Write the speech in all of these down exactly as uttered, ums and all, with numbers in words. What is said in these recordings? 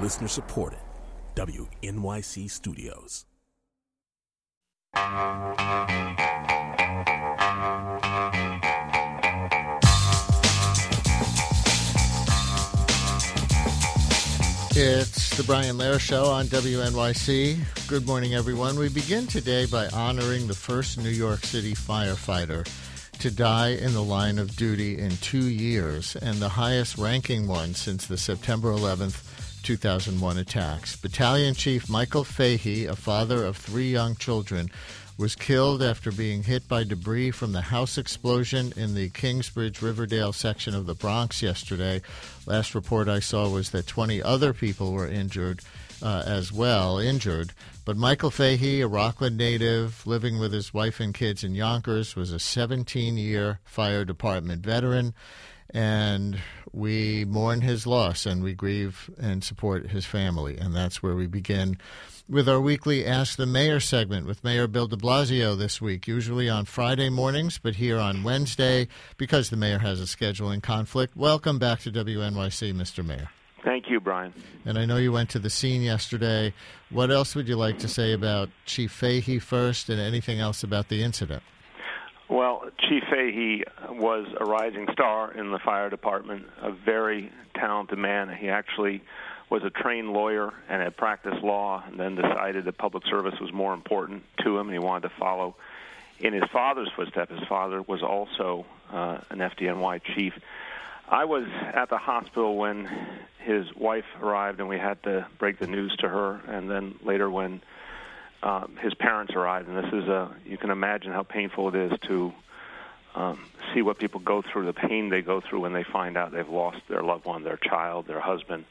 Listener supported. W N Y C Studios. It's the Brian Lehrer Show on W N Y C. Good morning, everyone. We begin today by honoring the first New York City firefighter to die in the line of duty in two years and the highest-ranking one since the September eleventh, two thousand one attacks. Battalion Chief Michael Fahey, a father of three young children, was killed after being hit by debris from the house explosion in the Kingsbridge-Riverdale section of the Bronx yesterday. Last report I saw was that twenty other people were injured uh, as well, injured. But Michael Fahey, a Rockland native, living with his wife and kids in Yonkers, was a seventeen-year fire department veteran, and we mourn his loss and we grieve and support his family. And that's where we begin with our weekly Ask the Mayor segment with Mayor Bill de Blasio this week, usually on Friday mornings, but here on Wednesday because the mayor has a scheduling conflict. Welcome back to W N Y C, Mister Mayor. Thank you, Brian. And I know you went to the scene yesterday. What else would you like to say about Chief Fahey first and anything else about the incident? Well, Chief Fahey was a rising star in the fire department, a very talented man. He actually was a trained lawyer and had practiced law and then decided that public service was more important to him, and he wanted to follow in his father's footsteps. His father was also uh, an F D N Y chief. I was at the hospital when his wife arrived, and we had to break the news to her, and then later when uh, his parents arrived. And this is a, you can imagine how painful it is to um, see what people go through, the pain they go through when they find out they've lost their loved one, their child, their husband.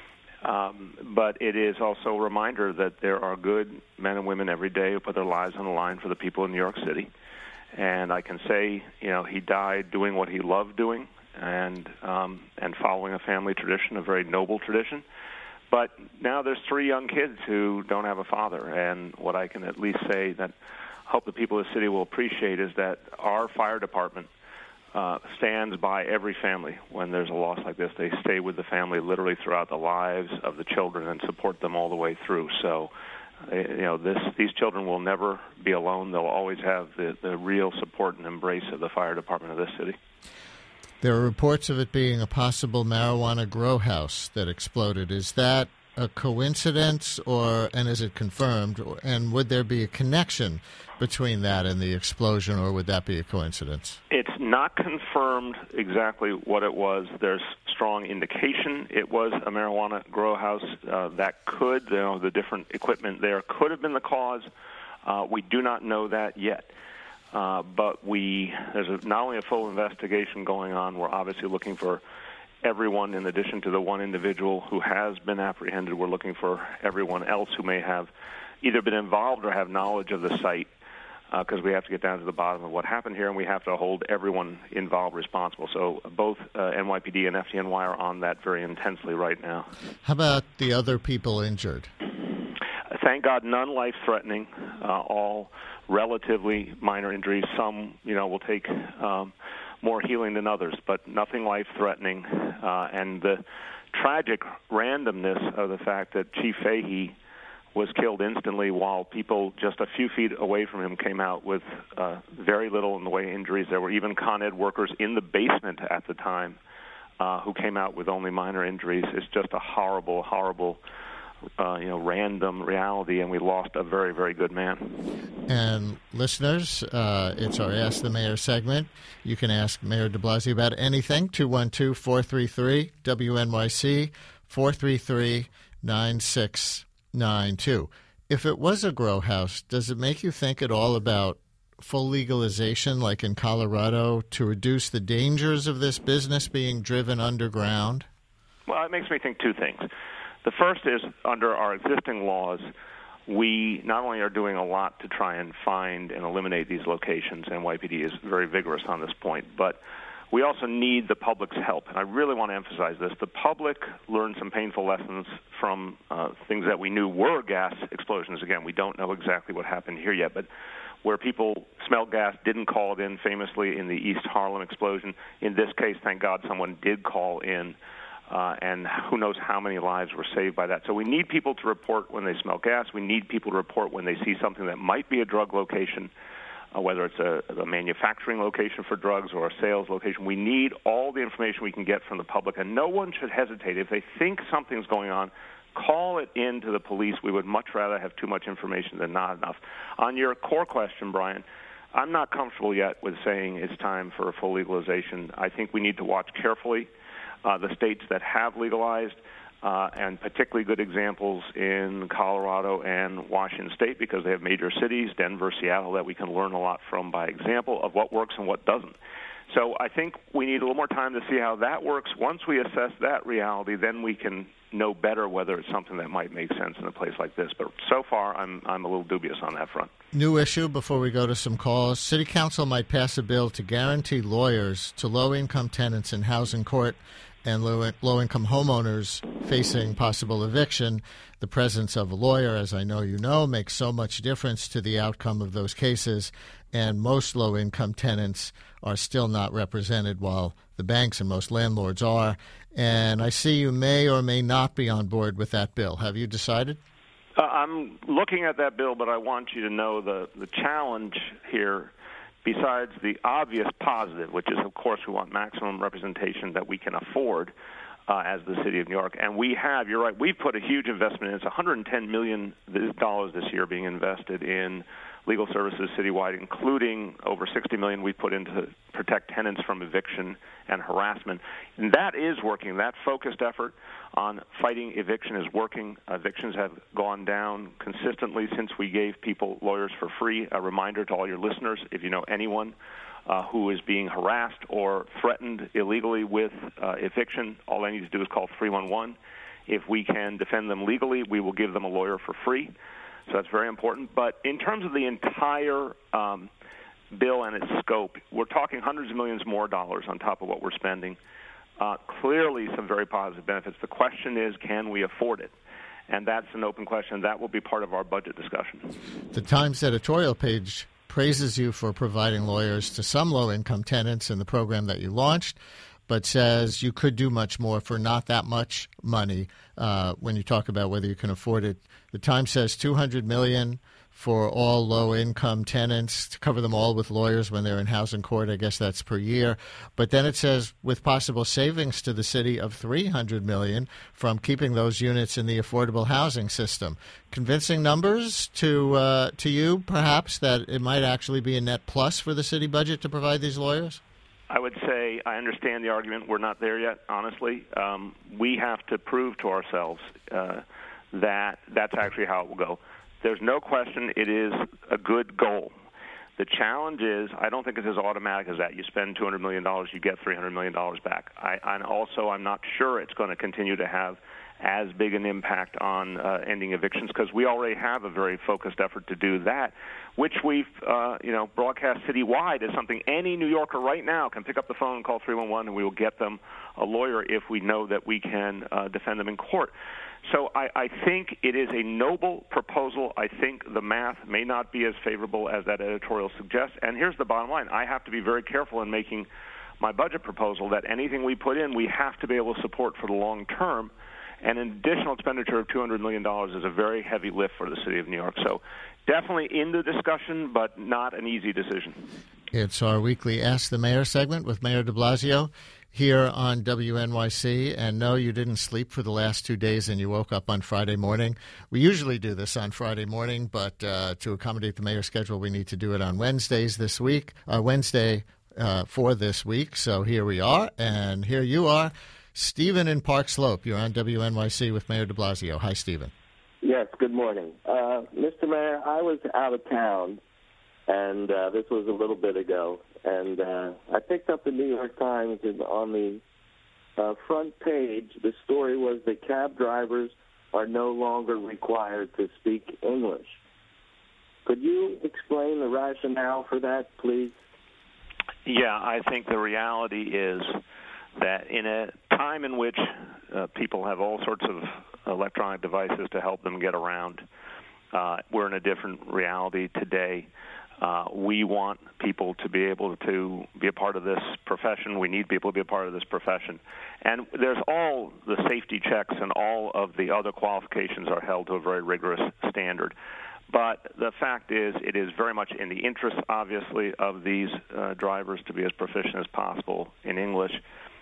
Um, but it is also a reminder that there are good men and women every day who put their lives on the line for the people in New York City. And I can say, you know, he died doing what he loved doing and um, and following a family tradition, a very noble tradition. But now there's three young kids who don't have a father. And what I can at least say that I hope the people of the city will appreciate is that our fire department Uh, stands by every family when there's a loss like this. They stay with the family literally throughout the lives of the children and support them all the way through. So, uh, you know, this these children will never be alone. They'll always have the, the real support and embrace of the fire department of this city. There are reports of it being a possible marijuana grow house that exploded. Is that a coincidence, or and is it confirmed? And would there be a connection between that and the explosion, or would that be a coincidence? It's not confirmed exactly what it was. There's strong indication it was a marijuana grow house. Uh, that could, you know, the different equipment there could have been the cause. Uh, we do not know that yet. Uh, but we there's a, not only a full investigation going on, we're obviously looking for everyone in addition to the one individual who has been apprehended. We're looking for everyone else who may have either been involved or have knowledge of the site, because uh, we have to get down to the bottom of what happened here, and we have to hold everyone involved responsible. So both uh, N Y P D and F D N Y are on that very intensely right now. How about the other people injured? Thank God, none life-threatening, uh, all relatively minor injuries. Some, you know, will take um, more healing than others, but nothing life-threatening. Uh, and the tragic randomness of the fact that Chief Fahey was killed instantly while people just a few feet away from him came out with uh, very little in the way of injuries. There were even Con Ed workers in the basement at the time uh, who came out with only minor injuries. It's just a horrible, horrible Uh, you know, random reality, and we lost a very, very good man. And listeners, uh, it's our Ask the Mayor segment. You can ask Mayor de Blasio about anything, two one two, four three three, W N Y C, four three three, nine six nine two. If it was a grow house, does it make you think at all about full legalization, like in Colorado, to reduce the dangers of this business being driven underground? Well, it makes me think two things. The first is, under our existing laws, we not only are doing a lot to try and find and eliminate these locations, N Y P D is very vigorous on this point, but we also need the public's help. And I really want to emphasize this. The public learned some painful lessons from uh, things that we knew were gas explosions. Again, we don't know exactly what happened here yet, but where people smelled gas, didn't call it in, famously in the East Harlem explosion. In this case, thank God, someone did call in Uh, and who knows how many lives were saved by that. So we need people to report when they smell gas. We need people to report when they see something that might be a drug location, uh, whether it's a, a manufacturing location for drugs or a sales location. We need all the information we can get from the public, and no one should hesitate. If they think something's going on, call it in to the police. We would much rather have too much information than not enough. On your core question, Brian, I'm not comfortable yet with saying it's time for a full legalization. I think we need to watch carefully Uh, the states that have legalized, uh, and particularly good examples in Colorado and Washington State because they have major cities, Denver, Seattle, that we can learn a lot from by example of what works and what doesn't. So I think we need a little more time to see how that works. Once we assess that reality, then we can know better whether it's something that might make sense in a place like this. But so far, I'm I'm a little dubious on that front. New issue before we go to some calls. City Council might pass a bill to guarantee lawyers to low-income tenants in housing court and low, low-income homeowners facing possible eviction. The presence of a lawyer, as I know you know, makes so much difference to the outcome of those cases, and most low-income tenants are still not represented while the banks and most landlords are. And I see you may or may not be on board with that bill. Have you decided? Uh, I'm looking at that bill, but I want you to know the, the challenge here, besides the obvious positive, which is, of course, we want maximum representation that we can afford uh, as the City of New York. And we have, you're right, we've put a huge investment in. It's one hundred ten million dollars this year being invested in legal services citywide, including over sixty million dollars we put in to protect tenants from eviction and harassment. And that is working. That focused effort on fighting eviction is working. Evictions have gone down consistently since we gave people lawyers for free. A reminder to all your listeners, if you know anyone uh, who is being harassed or threatened illegally with uh, eviction, all they need to do is call three one one. If we can defend them legally, we will give them a lawyer for free. So that's very important. But in terms of the entire um, bill and its scope, we're talking hundreds of millions more dollars on top of what we're spending. Uh, clearly some very positive benefits. The question is, can we afford it? And that's an open question. That will be part of our budget discussion. The Times editorial page praises you for providing lawyers to some low-income tenants in the program that you launched, but says you could do much more for not that much money uh, when you talk about whether you can afford it. The Times says two hundred million dollars for all low-income tenants to cover them all with lawyers when they're in housing court. I guess that's per year. But then it says with possible savings to the city of three hundred million dollars from keeping those units in the affordable housing system. Convincing numbers to uh, to you, perhaps, that it might actually be a net plus for the city budget to provide these lawyers? I would say I understand the argument. We're not there yet, honestly. Um, we have to prove to ourselves uh, that that's actually how it will go. There's no question it is a good goal. The challenge is I don't think it's as automatic as that. You spend two hundred million dollars, you get three hundred million dollars back. I, and also I'm not sure it's going to continue to have as big an impact on uh, ending evictions because we already have a very focused effort to do that, which we've uh, you know broadcast citywide as something any New Yorker right now can pick up the phone and call three one one and we will get them a lawyer if we know that we can uh, defend them in court. So I, I think it is a noble proposal. I think the math may not be as favorable as that editorial suggests. And here's the bottom line. I have to be very careful in making my budget proposal that anything we put in, we have to be able to support for the long term. And an additional expenditure of two hundred million dollars is a very heavy lift for the city of New York. So definitely in the discussion, but not an easy decision. It's our weekly Ask the Mayor segment with Mayor de Blasio here on W N Y C. And no, you didn't sleep for the last two days and you woke up on Friday morning. We usually do this on Friday morning, but uh, to accommodate the mayor's schedule, we need to do it on Wednesdays this week, uh, Wednesday uh, for this week. So here we are, and here you are. Stephen in Park Slope, you're on W N Y C with Mayor de Blasio. Hi, Stephen. Yes, good morning. Uh, Mister Mayor, I was out of town, and uh, this was a little bit ago, and uh, I picked up the New York Times, and on the uh, front page, the story was that cab drivers are no longer required to speak English. Could you explain the rationale for that, please? Yeah, I think the reality is that in a time in which uh, people have all sorts of electronic devices to help them get around, uh, we're in a different reality today. Uh, we want people to be able to be a part of this profession. We need people to be a part of this profession. And there's all the safety checks and all of the other qualifications are held to a very rigorous standard. But the fact is, it is very much in the interest, obviously, of these uh, drivers to be as proficient as possible in English.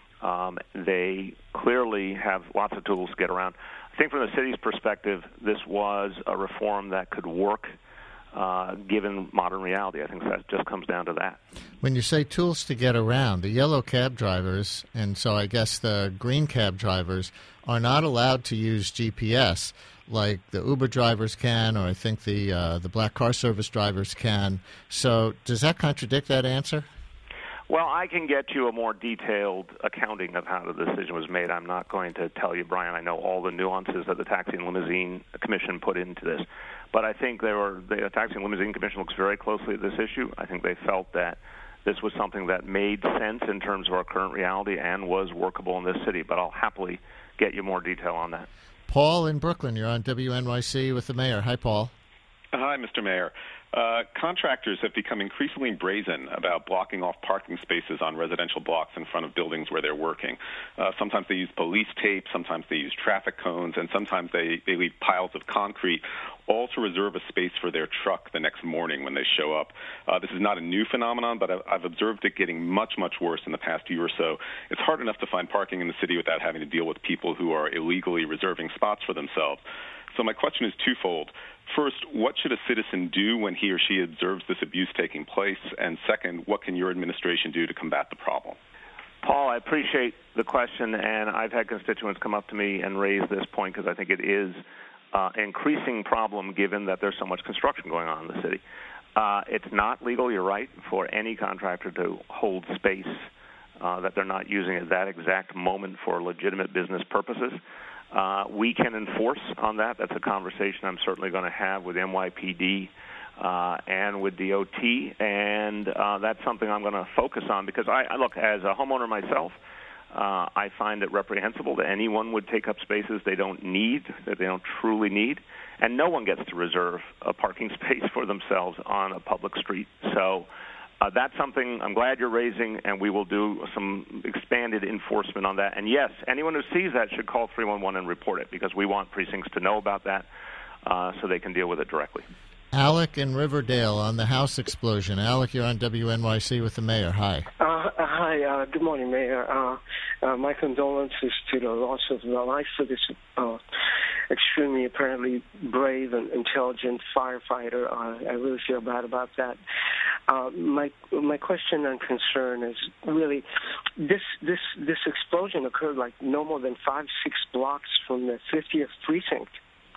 Um, they clearly have lots of tools to get around. I think from the city's perspective, this was a reform that could work uh, given modern reality. I think that just comes down to that. When you say tools to get around, the yellow cab drivers, and so I guess the green cab drivers, are not allowed to use G P S like the Uber drivers can, or I think the uh, the black car service drivers can. So does that contradict that answer? Well, I can get you a more detailed accounting of how the decision was made. I'm not going to tell you, Brian. I know all the nuances that the Taxi and Limousine Commission put into this. But I think they were, the Taxi and Limousine Commission looks very closely at this issue. I think they felt that this was something that made sense in terms of our current reality and was workable in this city. But I'll happily get you more detail on that. Paul in Brooklyn, you're on W N Y C with the mayor. Hi, Paul. Hi, Mister Mayor. Uh, contractors have become increasingly brazen about blocking off parking spaces on residential blocks in front of buildings where they're working. Uh, sometimes they use police tape, sometimes they use traffic cones, and sometimes they, they leave piles of concrete, all to reserve a space for their truck the next morning when they show up. Uh, this is not a new phenomenon, but I've, I've observed it getting much, much worse in the past year or so. It's hard enough to find parking in the city without having to deal with people who are illegally reserving spots for themselves. So my question is twofold. First, what should a citizen do when he or she observes this abuse taking place? And second, what can your administration do to combat the problem? Paul, I appreciate the question, and I've had constituents come up to me and raise this point because I think it is uh, an increasing problem given that there's so much construction going on in the city. Uh, it's not legal, you're right, for any contractor to hold space uh, that they're not using at that exact moment for legitimate business purposes. Uh, we can enforce on that. That's a conversation I'm certainly going to have with N Y P D uh, and with D O T, and uh, that's something I'm going to focus on because, I, I look, as a homeowner myself, uh, I find it reprehensible that anyone would take up spaces they don't need, that they don't truly need, and no one gets to reserve a parking space for themselves on a public street. So Uh, that's something I'm glad you're raising, and we will do some expanded enforcement on that. And, yes, anyone who sees that should call three one one and report it because we want precincts to know about that uh, so they can deal with it directly. Alec in Riverdale on the house explosion. Alec, you're on W N Y C with the mayor. Hi. Uh, hi. Uh, good morning, Mayor. Uh, uh, my condolences to the loss of the life of this uh, extremely, apparently brave and intelligent firefighter. Uh, I really feel bad about that. Uh, my my question and concern is really this this this explosion occurred like no more than five six blocks from the fiftieth precinct,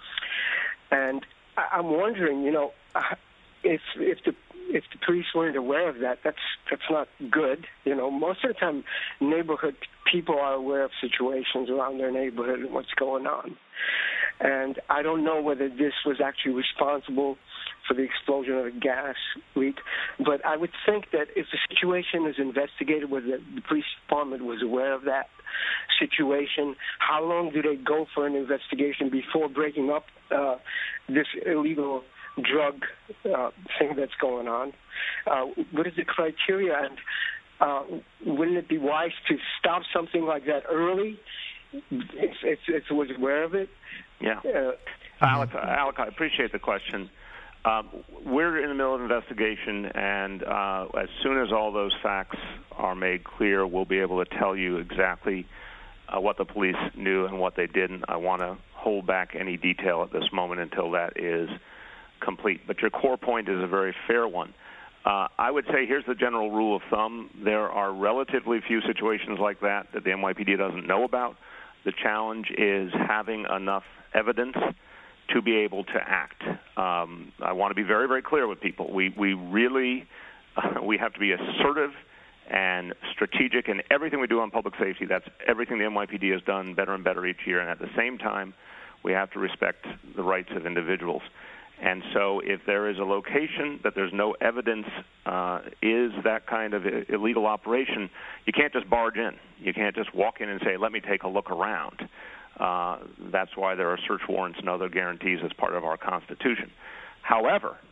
and I'm wondering, you know, if if the if the police weren't aware of that, that's that's not good. You know, most of the time, neighborhood people are aware of situations around their neighborhood and what's going on. And I don't know whether this was actually responsible for the explosion of a gas leak, but I would think that if the situation is investigated, whether the police department was aware of that situation, how long do they go for an investigation before breaking up uh, this illegal drug uh, thing that's going on? Uh, what is the criteria, and uh, wouldn't it be wise to stop something like that early if, if, if it was aware of it? Yeah. Uh, Alec, Alec, I appreciate the question. Um, we're in the middle of an investigation, and uh, as soon as all those facts are made clear, we'll be able to tell you exactly uh, what the police knew and what they didn't. I want to hold back any detail at this moment until that is complete. But your core point is a very fair one. Uh, I would say here's the general rule of thumb. There are relatively few situations like that that the N Y P D doesn't know about. The challenge is having enough evidence to be able to act. Um, I want to be very, very clear with people. We we really uh, we have to be assertive and strategic in everything we do on public safety. That's everything the N Y P D has done better and better each year. And at the same time, we have to respect the rights of individuals. And so if there is a location that there's no evidence uh, is that kind of illegal operation, you can't just barge in. You can't just walk in and say, let me take a look around. Uh, that's why there are search warrants and other guarantees as part of our Constitution. However,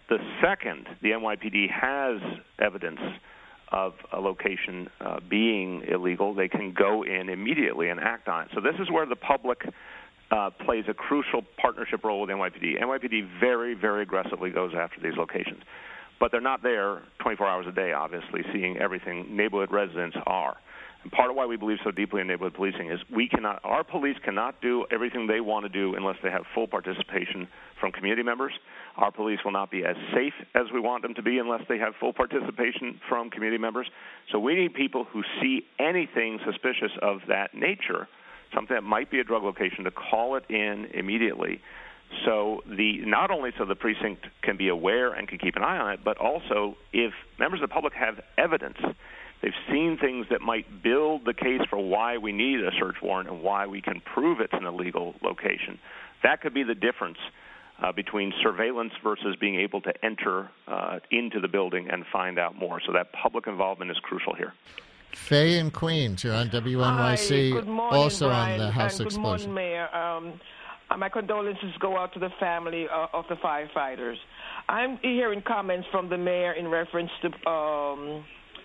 the second the N Y P D has evidence of a location uh, being illegal, they can go in immediately and act on it. So this is where the public uh, plays a crucial partnership role with N Y P D. N Y P D very, very aggressively goes after these locations. But they're not there twenty-four hours a day, obviously, seeing everything. Neighborhood residents are. And part of why we believe so deeply in neighborhood policing is we cannot, our police cannot do everything they want to do unless they have full participation from community members. Our police will not be as safe as we want them to be unless they have full participation from community members. So we need people who see anything suspicious of that nature, something that might be a drug location, to call it in immediately. So the not only so the precinct can be aware and can keep an eye on it, but also if members of the public have evidence, they've seen things that might build the case for why we need a search warrant and why we can prove it's an illegal location. That could be the difference uh, between surveillance versus being able to enter uh, into the building and find out more. So that public involvement is crucial here. Faye in Queens, you're on W N Y C, Hi, good morning, also Brian, on the House and explosion. Good morning, Mayor. Um, my condolences go out to the family uh, of the firefighters. I'm hearing comments from the mayor in reference to um,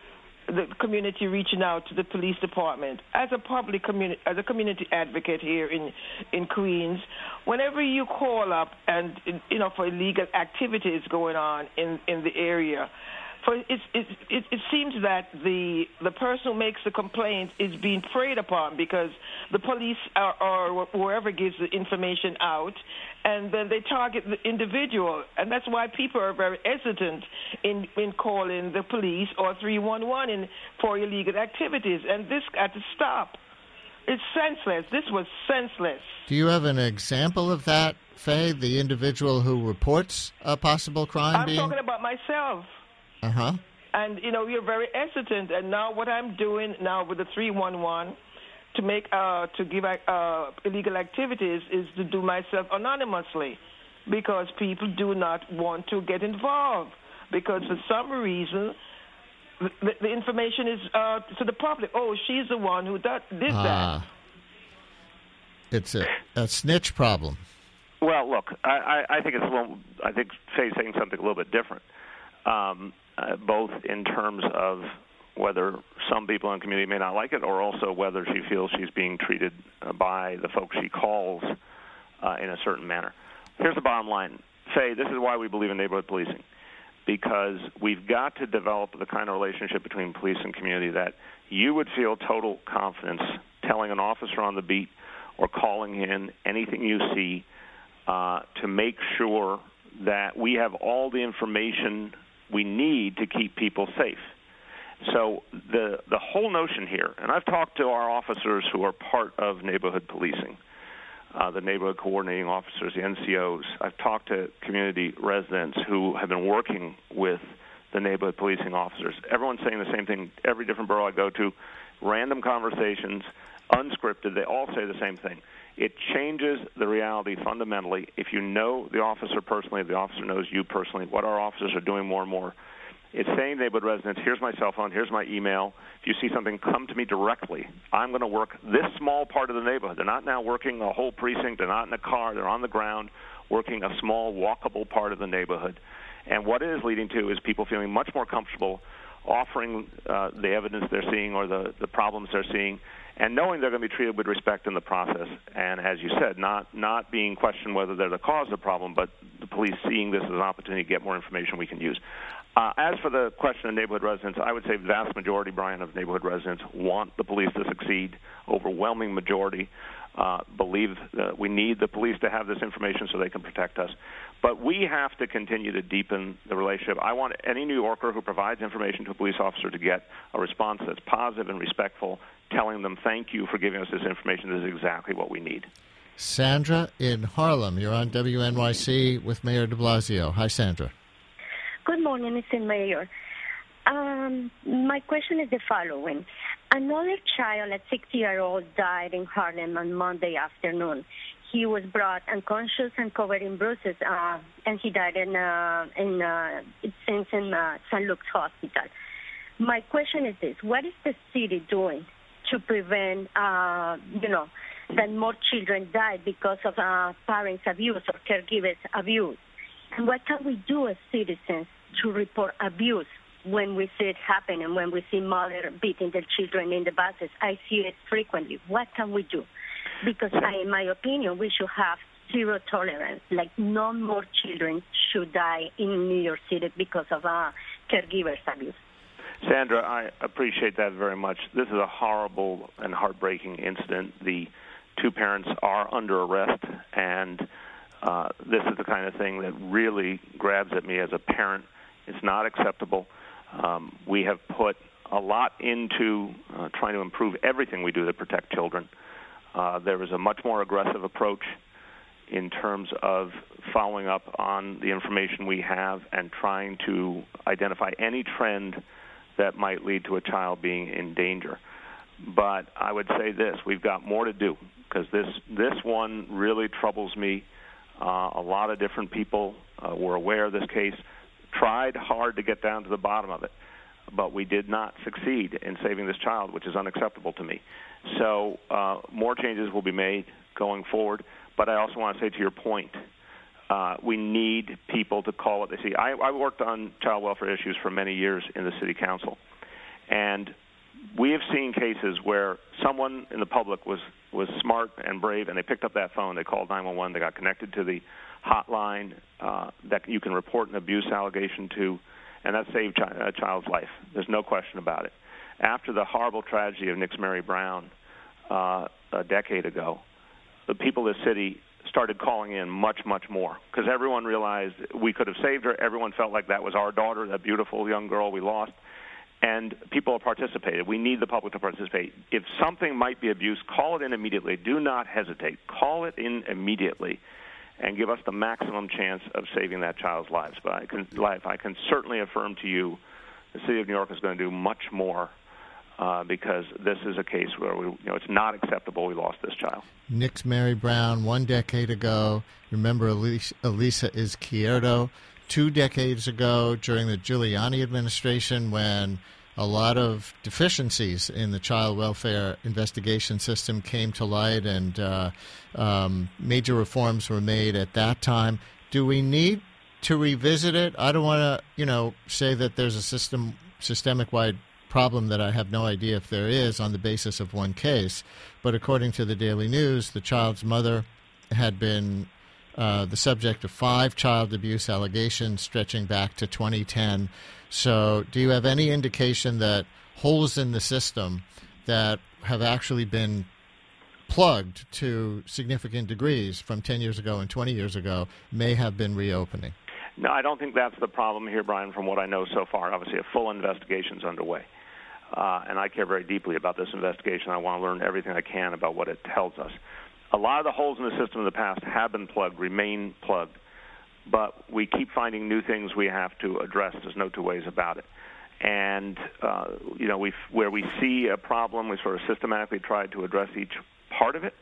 the community reaching out to the police department. As a public community, as a community advocate here in in Queens, whenever you call up and you know for illegal activities going on in in the area, for it, it, it, it seems that the the person who makes the complaint is being preyed upon because the police are, or whoever gives the information out, and then they target the individual, and that's why people are very hesitant in, in calling the police or three one one in, for illegal activities, and this got to stop. It's senseless. This was senseless. Do you have an example of that, Faye, the individual who reports a possible crime I'm being... talking about myself. Uh-huh. And, you know, we're very hesitant, and now what I'm doing now with the three one one to make uh, to give uh, illegal activities is to do myself anonymously because people do not want to get involved because for some reason the, the information is uh, to the public. Oh, she's the one who did ah. that. It's a, a snitch problem. Well, look, I, I think it's a little, I think Faye's saying something a little bit different, um, uh, both in terms of whether some people in the community may not like it, or also whether she feels she's being treated uh, by the folks she calls uh, in a certain manner. Here's the bottom line. Faye, this is why we believe in neighborhood policing, because we've got to develop the kind of relationship between police and community that you would feel total confidence telling an officer on the beat or calling in anything you see uh, to make sure that we have all the information we need to keep people safe. So the the whole notion here, and I've talked to our officers who are part of neighborhood policing, uh, the neighborhood coordinating officers, the N C Os. I've talked to community residents who have been working with the neighborhood policing officers. Everyone's saying the same thing. Every different borough I go to, random conversations, unscripted, they all say the same thing. It changes the reality fundamentally. If you know the officer personally, if the officer knows you personally, what our officers are doing more and more, it's saying to neighborhood residents, here's my cell phone, here's my email. If you see something, come to me directly. I'm going to work this small part of the neighborhood. They're not now working a whole precinct. They're not in a car. They're on the ground working a small, walkable part of the neighborhood. And what it is leading to is people feeling much more comfortable offering uh, the evidence they're seeing or the, the problems they're seeing, and knowing they're going to be treated with respect in the process. And as you said, not not being questioned whether they're the cause of the problem, but the police seeing this as an opportunity to get more information we can use. Uh, as for the question of neighborhood residents, I would say the vast majority, Brian, of neighborhood residents want the police to succeed. Overwhelming majority uh, believe that we need the police to have this information so they can protect us. But we have to continue to deepen the relationship. I want any New Yorker who provides information to a police officer to get a response that's positive and respectful, telling them, thank you for giving us this information. This is exactly what we need. Sandra in Harlem, you're on W N Y C with Mayor de Blasio. Hi, Sandra. Good morning, Mister Mayor. Um, my question is the following. Another child, a six-year-old, died in Harlem on Monday afternoon. He was brought unconscious and covered in bruises, uh, and he died in, uh, in uh, in, in uh, Saint Luke's Hospital. My question is this. What is the city doing to prevent, uh, you know, that more children die because of uh, parents' abuse or caregivers' abuse? And what can we do as citizens to report abuse when we see it happen and when we see mothers beating their children in the buses? I see it frequently. What can we do? Because I, in my opinion, we should have zero tolerance. Like, no more children should die in New York City because of uh, caregivers abuse. Sandra, I appreciate that very much. This is a horrible and heartbreaking incident. The two parents are under arrest, and uh, this is the kind of thing that really grabs at me as a parent. It's not acceptable. Um, we have put a lot into uh, trying to improve everything we do to protect children. Uh, there is a much more aggressive approach in terms of following up on the information we have and trying to identify any trend that might lead to a child being in danger. But I would say this, we've got more to do, because this, this one really troubles me. Uh, a lot of different people uh, were aware of this case, tried hard to get down to the bottom of it, but we did not succeed in saving this child, which is unacceptable to me. So uh, more changes will be made going forward, but I also want to say, to your point, Uh, we need people to call what they see. I, I worked on child welfare issues for many years in the city council, and we have seen cases where someone in the public was, was smart and brave, and they picked up that phone, they called nine one one, they got connected to the hotline uh, that you can report an abuse allegation to, and that saved chi- a child's life. There's no question about it. After the horrible tragedy of Nix Mary Brown uh, a decade ago, the people of the city started calling in much, much more, because everyone realized we could have saved her. Everyone felt like that was our daughter, that beautiful young girl we lost, and people have participated. We need the public to participate. If something might be abuse, call it in immediately. Do not hesitate. Call it in immediately and give us the maximum chance of saving that child's lives. But I can, life. I can certainly affirm to you the city of New York is going to do much more Uh, because this is a case where we, you know, it's not acceptable we lost this child. Nix Mary Brown, one decade ago. Remember Elisa, Elisa Izquierdo, two decades ago during the Giuliani administration, when a lot of deficiencies in the child welfare investigation system came to light, and uh, um, major reforms were made at that time. Do we need to revisit it? I don't want to, you know, say that there's a system systemic-wide problem that I have no idea if there is on the basis of one case. But according to the Daily News, the child's mother had been uh, the subject of five child abuse allegations stretching back to twenty ten. So do you have any indication that holes in the system that have actually been plugged to significant degrees from ten years ago and twenty years ago may have been reopening? No, I don't think that's the problem here, Brian, from what I know so far. Obviously, a full investigation is underway. Uh, and I care very deeply about this investigation. I want to learn everything I can about what it tells us. A lot of the holes in the system in the past have been plugged, remain plugged, but we keep finding new things we have to address. There's no two ways about it. And, uh, you know, we where we see a problem, we sort of systematically try to address each part of it.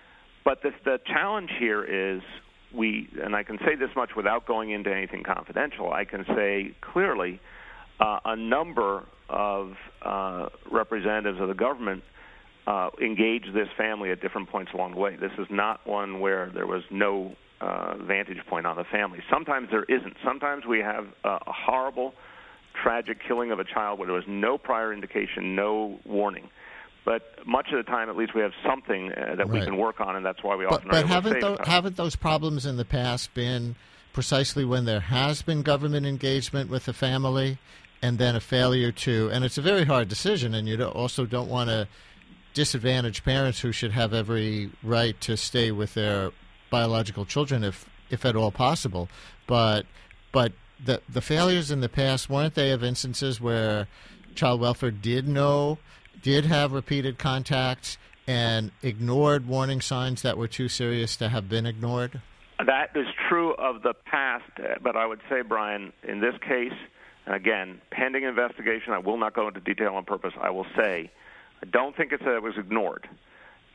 But the, the challenge here is we, and I can say this much without going into anything confidential, I can say clearly uh, a number of uh, representatives of the government uh, engaged this family at different points along the way. This is not one where there was no uh, vantage point on the family. Sometimes there isn't. Sometimes we have uh, a horrible, tragic killing of a child where there was no prior indication, no warning. But much of the time, at least, we have something uh, that right. we can work on, and that's why we but, often but are able haven't to save those, haven't those problems in the past been precisely when there has been government engagement with the family and then a failure to, and it's a very hard decision, and you don't, also don't want to disadvantage parents who should have every right to stay with their biological children if, if at all possible. But but the the failures in the past, weren't they of instances where child welfare did know, did have repeated contacts and ignored warning signs that were too serious to have been ignored? That is true of the past, but I would say, Brian, in this case, and again, pending investigation, I will not go into detail on purpose. I will say, I don't think it's that it was ignored.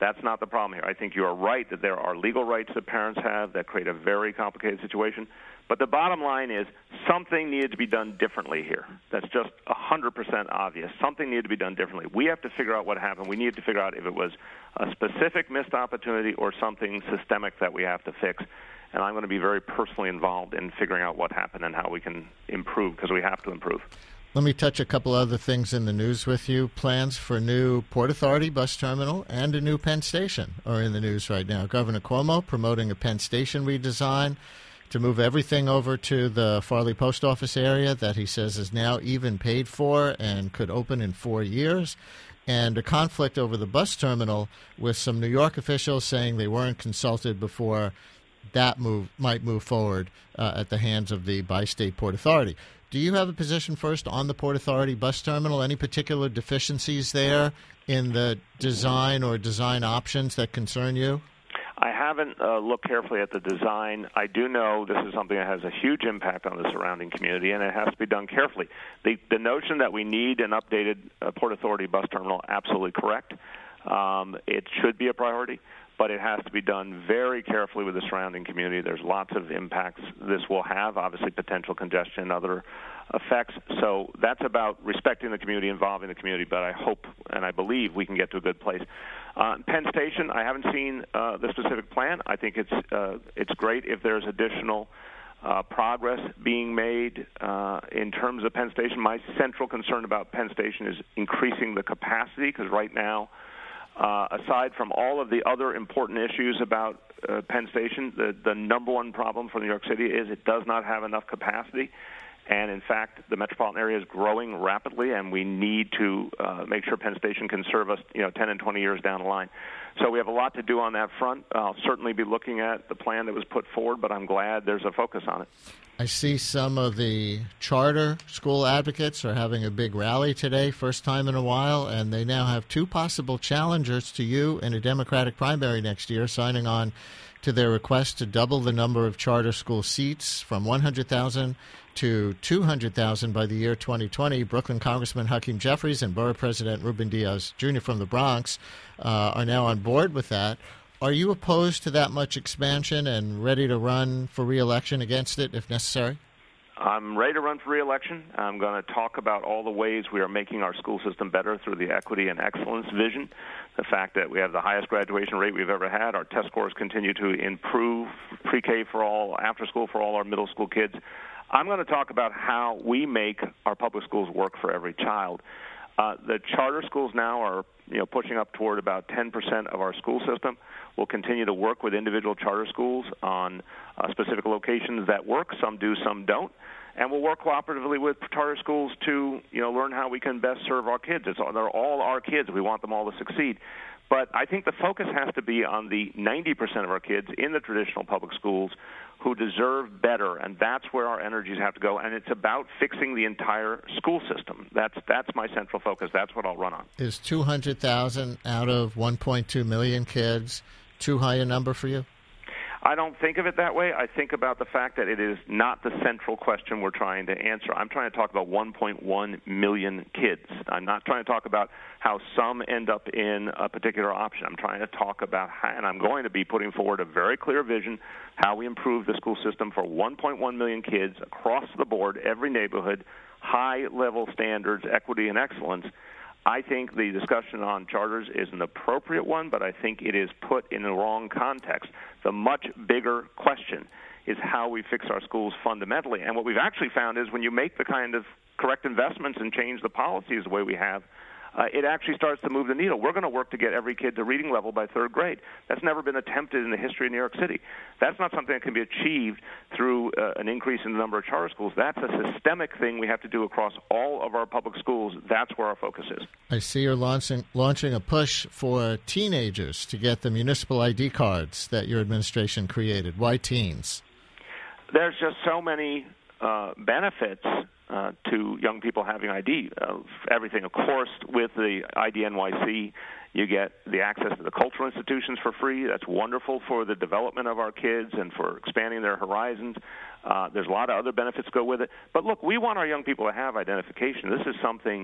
That's not the problem here. I think you are right that there are legal rights that parents have that create a very complicated situation. But the bottom line is something needed to be done differently here. That's just one hundred percent obvious. Something needed to be done differently. We have to figure out what happened. We need to figure out if it was a specific missed opportunity or something systemic that we have to fix. And I'm going to be very personally involved in figuring out what happened and how we can improve, because we have to improve. Let me touch a couple other things in the news with you. Plans for a new Port Authority bus terminal and a new Penn Station are in the news right now. Governor Cuomo promoting a Penn Station redesign to move everything over to the Farley Post Office area that he says is now even paid for and could open in four years. And a conflict over the bus terminal with some New York officials saying they weren't consulted before that move might move forward uh, at the hands of the Bi-State Port Authority. Do you have a position first on the Port Authority bus terminal? Any particular deficiencies there in the design or design options that concern you? I haven't uh, looked carefully at the design. I do know this is something that has a huge impact on the surrounding community, and it has to be done carefully. The, the notion that we need an updated uh, Port Authority bus terminal, absolutely correct. Um, it should be a priority, but it has to be done very carefully with the surrounding community. There's lots of impacts this will have, obviously potential congestion and other effects. So that's about respecting the community, involving the community, but I hope and I believe we can get to a good place. Uh, Penn Station, I haven't seen uh, the specific plan. I think it's uh, it's great if there's additional uh, progress being made uh, in terms of Penn Station. My central concern about Penn Station is increasing the capacity, because right now, Uh, aside from all of the other important issues about uh, Penn Station, the, the number one problem for New York City is it does not have enough capacity. And, in fact, the metropolitan area is growing rapidly, and we need to uh, make sure Penn Station can serve us, you know, ten and twenty years down the line. So we have a lot to do on that front. I'll certainly be looking at the plan that was put forward, but I'm glad there's a focus on it. I see some of the charter school advocates are having a big rally today, first time in a while, and they now have two possible challengers to you in a Democratic primary next year, signing on to their request to double the number of charter school seats from one hundred thousand to two hundred thousand by the year twenty twenty. Brooklyn Congressman Hakeem Jeffries and Borough President Ruben Diaz Junior from the Bronx uh, are now on board with that. Are you opposed to that much expansion and ready to run for re-election against it if necessary? I'm ready to run for re-election. I'm going to talk about all the ways we are making our school system better through the equity and excellence vision, the fact that we have the highest graduation rate we've ever had. Our test scores continue to improve, pre-K for all, after school for all our middle school kids. I'm going to talk about how we make our public schools work for every child. Uh, the charter schools now are, you know, pushing up toward about ten percent of our school system. We'll continue to work with individual charter schools on uh, specific locations that work. Some do, some don't. And we'll work cooperatively with charter schools to, you know, learn how we can best serve our kids. It's all, they're all our kids. We want them all to succeed. But I think the focus has to be on the ninety percent of our kids in the traditional public schools who deserve better, and that's where our energies have to go. And it's about fixing the entire school system. That's that's my central focus. That's what I'll run on. Is two hundred thousand out of one point two million kids too high a number for you? I don't think of it that way. I think about the fact that it is not the central question we're trying to answer. I'm trying to talk about one point one million kids. I'm not trying to talk about how some end up in a particular option. I'm trying to talk about how, and I'm going to be putting forward a very clear vision, how we improve the school system for one point one million kids across the board, every neighborhood, high-level standards, equity, and excellence. I think the discussion on charters is an appropriate one, but I think it is put in the wrong context. The much bigger question is how we fix our schools fundamentally. And what we've actually found is when you make the kind of correct investments and change the policies the way we have, uh, it actually starts to move the needle. We're going to work to get every kid to reading level by third grade. That's never been attempted in the history of New York City. That's not something that can be achieved through uh, an increase in the number of charter schools. That's a systemic thing we have to do across all of our public schools. That's where our focus is. I see you're launching, launching a push for teenagers to get the municipal I D cards that your administration created. Why teens? There's just so many uh, benefits Uh, to young people having I D. Uh, everything, of course, with the I D N Y C, you get the access to the cultural institutions for free. That's wonderful for the development of our kids and for expanding their horizons. Uh, there's a lot of other benefits go with it. But look, we want our young people to have identification. This is something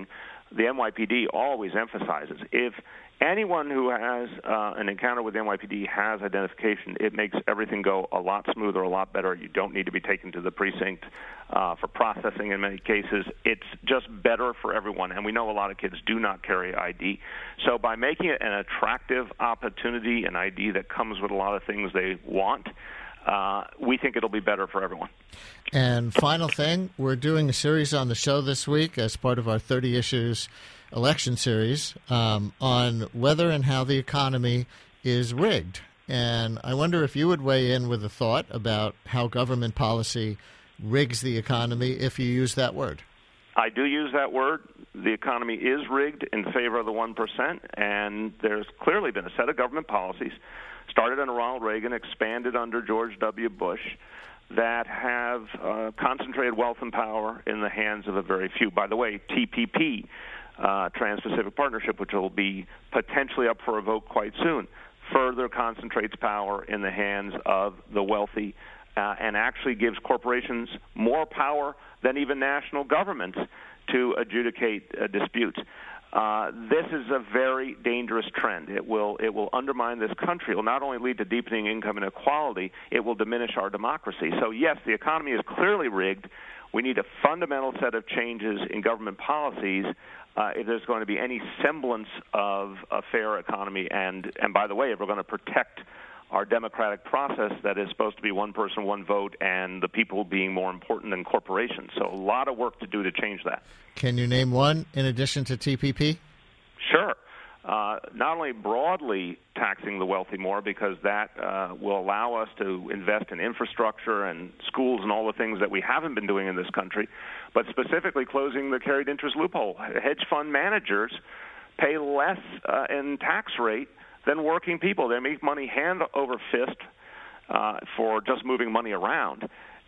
the N Y P D always emphasizes. If anyone who has uh, an encounter with the N Y P D has identification, it makes everything go a lot smoother, a lot better. You don't need to be taken to the precinct uh, for processing in many cases. It's just better for everyone, and we know a lot of kids do not carry I D. So by making it an attractive opportunity, an I D that comes with a lot of things they want, Uh, we think it'll be better for everyone. And final thing, we're doing a series on the show this week as part of our thirty Issues election series um, on whether and how the economy is rigged. And I wonder if you would weigh in with a thought about how government policy rigs the economy, if you use that word. I do use that word. The economy is rigged in favor of the one percent, and there's clearly been a set of government policies started under Ronald Reagan, expanded under George W. Bush, that have uh, concentrated wealth and power in the hands of a very few. By the way, T P P, uh, Trans-Pacific Partnership, which will be potentially up for a vote quite soon, further concentrates power in the hands of the wealthy uh, and actually gives corporations more power than even national governments to adjudicate uh, disputes. Uh, this is a very dangerous trend. It will it will undermine this country. It will not only lead to deepening income inequality, it will diminish our democracy. So, yes, the economy is clearly rigged. We need a fundamental set of changes in government policies uh, if there's going to be any semblance of a fair economy. And, and by the way, if we're going to protect our democratic process that is supposed to be one person, one vote, and the people being more important than corporations. So a lot of work to do to change that. Can you name one in addition to T P P? Sure. Uh, not only broadly taxing the wealthy more, because that uh, will allow us to invest in infrastructure and schools and all the things that we haven't been doing in this country, but specifically closing the carried interest loophole. Hedge fund managers pay less uh, in tax rate than working people. They make money hand over fist uh, for just moving money around.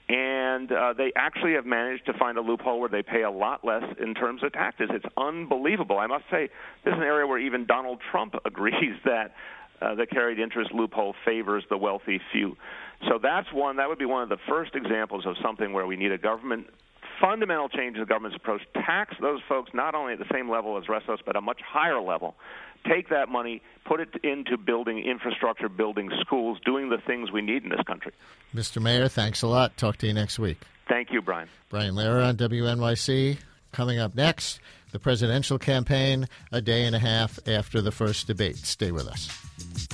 And uh, they actually have managed to find a loophole where they pay a lot less in terms of taxes. It's unbelievable. I must say, this is an area where even Donald Trump agrees that uh, the carried interest loophole favors the wealthy few. So that's one. That would be one of the first examples of something where we need a government fundamental change in the government's approach. Tax those folks not only at the same level as the rest of us, but a much higher level. Take that money, put it into building infrastructure, building schools, doing the things we need in this country. Mister Mayor, thanks a lot. Talk to you next week. Thank you, Brian. Brian Lehrer on W N Y C. Coming up next, the presidential campaign a day and a half after the first debate. Stay with us.